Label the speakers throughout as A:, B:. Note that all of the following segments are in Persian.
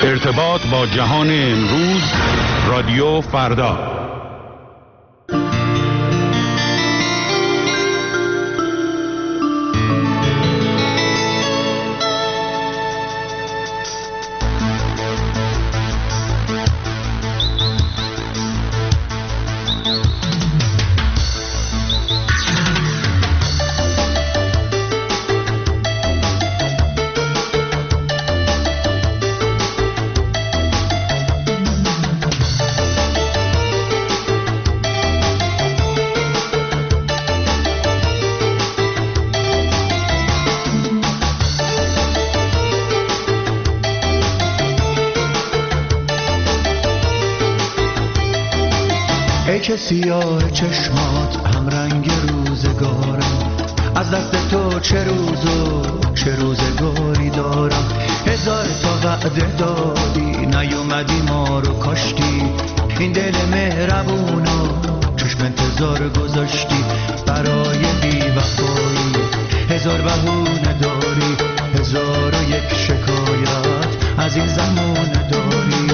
A: ارتباط با جهان امروز، رادیو فردا.
B: که سیاه چشمات هم رنگ روزگارم، از دست تو چه روز و چه روزگاری دارم. هزار تا وعده دادی نیومدی ما رو کاشتی، این دل مهربونو چشم انتظار گذاشتی برای بی وفایی. هزار بهونه داری، هزار و یک شکایت از این زمونه داری.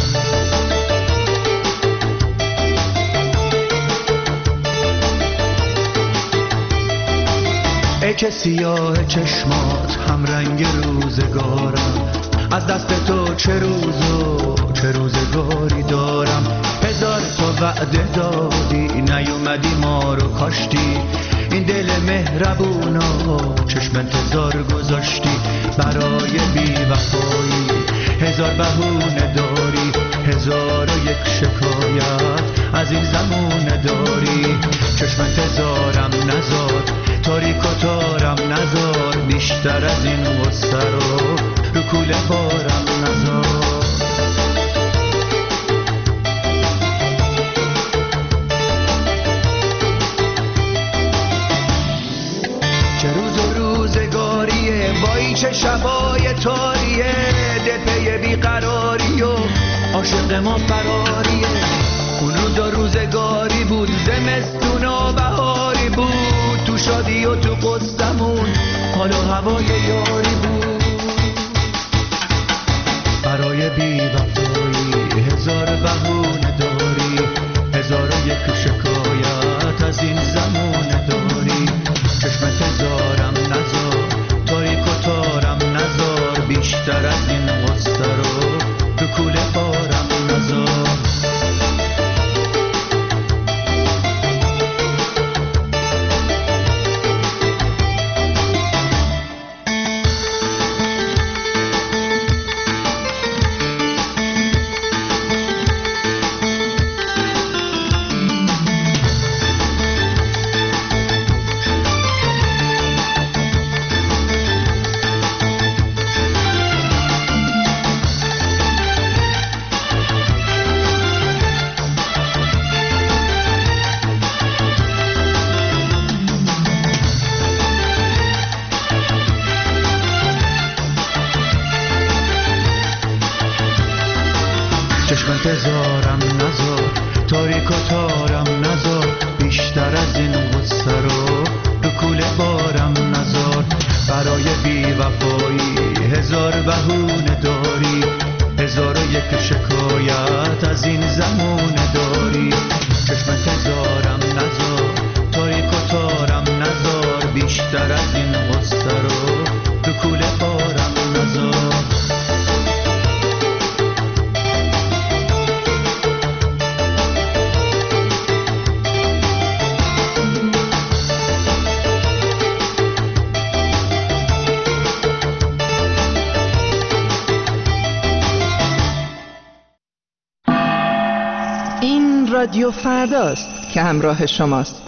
B: ای که سیاه چشمات هم رنگ روزگارم، از دست تو چه روز و چه روزگاری دارم. هزار تا وعده دادی نیومدی ما رو کاشتی، این دل مهربونو چشم انتظار گذاشتی برای بی وفایی. هزار بهونه داری، هزار و یک شکایت از این زمونه داری. چشم انتظارم نزار، تاریک و تارم نزار، بیشتر از این غصه رو کوله بارم نزار. چه روز و روزگاریه، وای چه شبای تاریه، دل پی بیقراری و عاشق ما فراریه. اون روز و روزگاری بود، زمستون و بهاری بود، تو شادی و تو قصدمون حال و هوای یاری بود. برای بی وفایی هزار بهونه داری، هزار و یک شکایت از این زمونه داری. چشم انتظارم نزار، تاریک و تارم نزار، بیشتر از این غصه رو کوله بارم نزار. چشم انتظارم نزار، تاریک و تارم نزار، بیشتر از این غصه رو کوله بارم نزار. برای بی وفایی هزار بهونه داری، هزار و یک شکایت از این زمونه داری. چشم انتظارم نزار، تاریک و تارم نزار، بیشتر از این غصه رو کوله بارم نزار.
C: رادیو فرداست که همراه شماست.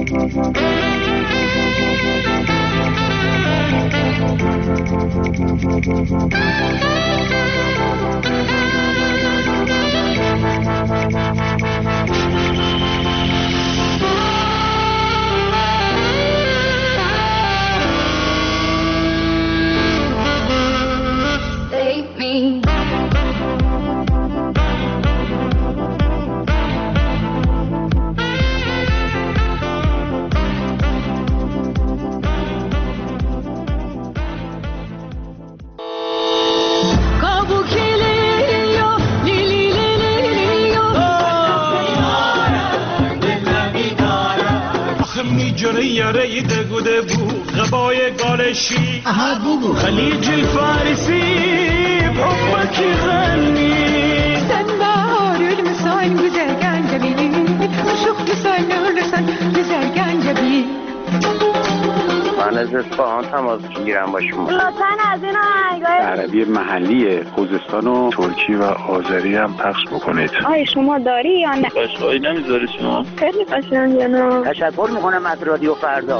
B: خليج الفارسي بحبك يغني
D: سنبار المسان güzelgen جميل عشق لسان لسان güzelgen جميل
E: من از اصفهان تماس میگیرم با شما.
F: لطفاً از این آهنگای
A: عربی محلی خوزستان و ترکی و آذری هم پخش بکنید.
F: آیا شما داری یا نه؟
E: قشقایی نمیذاری شما؟
F: خیلی قشنگه نه؟
E: تشکر میکنم از رادیو فردا.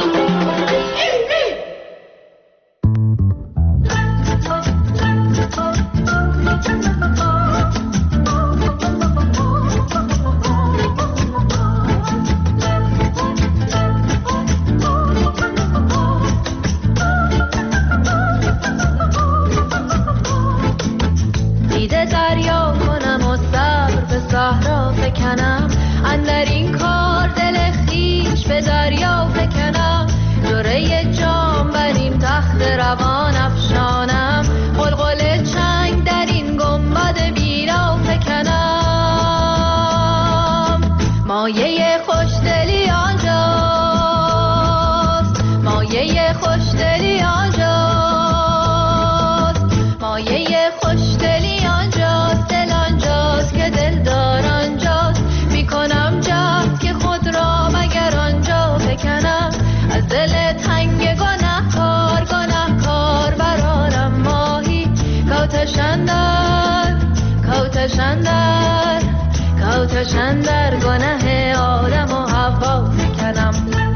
G: کوتشن در گناه آدم و حوا فکنم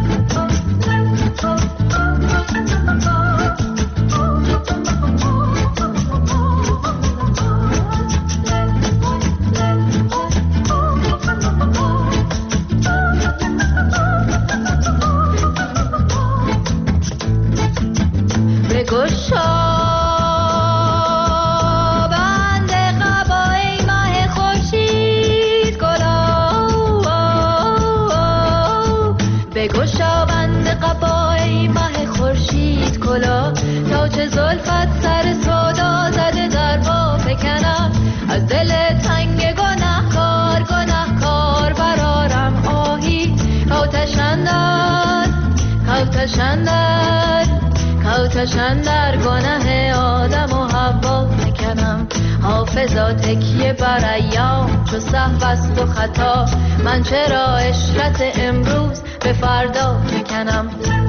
G: کوتشن در گناه آدم و حوا فکنم حافظا تکیه بر ایام چو سهو است و خطا من چرا عشرت امروز به فردا فکنم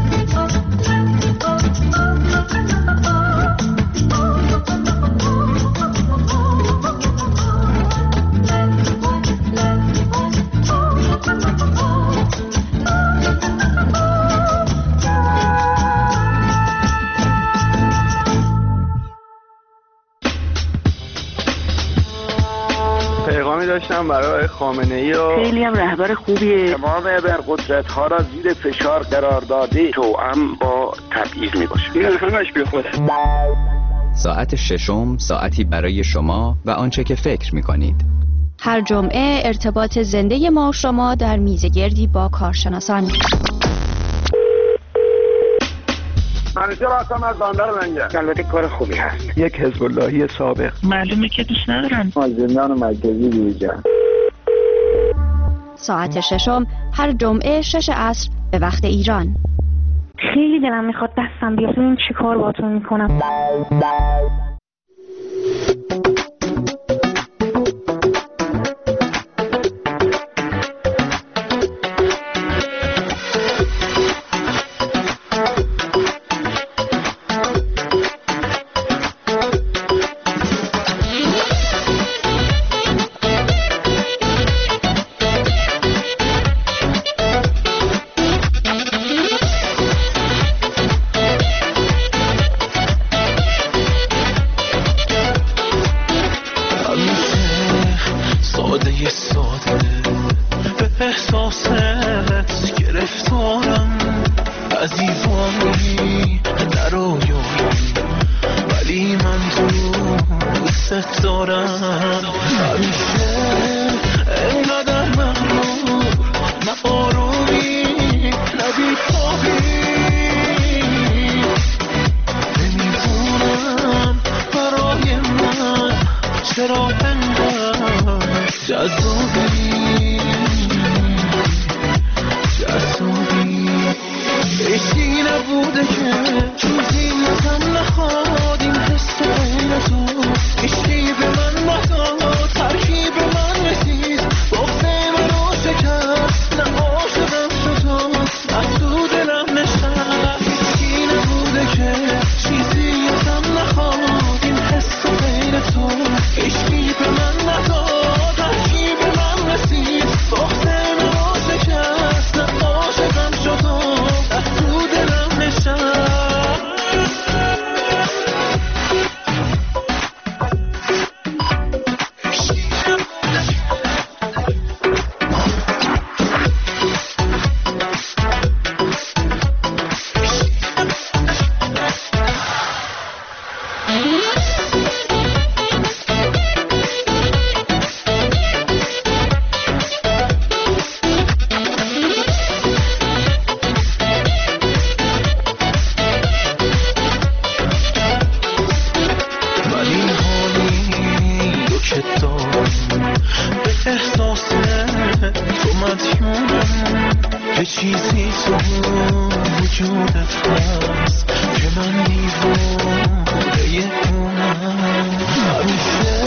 E: داشتم برای خامنه‌ای و
H: خیلی هم رهبر خوبیه.
E: تمام ابرقدرت‌ها را زیر فشار قرار داده توأم با تبعیض میباشه. این همش بی خوده.
I: ساعت ششم ساعتی برای شما و آنچه که فکر می‌کنید.
J: هر جمعه ارتباط زنده ما و شما در میزگردی با کارشناسان.
E: منیجر هستم از بندر منگه. البته کار خوبی هست.
B: یک حزب اللهی سابق.
H: معلومه که دوست ندارن.
E: از زندان مرکزی بیرون.
J: ساعت ششم هر جمعه 6 عصر به وقت ایران.
F: خیلی دلم میخواد دستم بیاد این چی کار باتون میکنم.
B: احساست گرفتارم، از دیوانی در آیایی، ولی من تو دوست دارم. همیشه اینقدر مغرور، نه آرومی نه بی‌تابی، نمیدونم برای من چرا انقدر جذابی. عشقی نبوده که چیزی ازم نخواد، این حس بین تو عشقی به من نداد، ترکیب من رسید بغض منو شکست، نه عاشقم شد و نه تو دلم نشست. عشقی نبوده که چیزی ازم نخواد، این حس بین تو عشقی به من نداد، ترکیب من رسید بغض منو شکست، نه عاشقم شد و تو دلم نشست. احساس تو مدیونم، یه چیزی تو وجودت هست که من دیوانه اونم. همیشه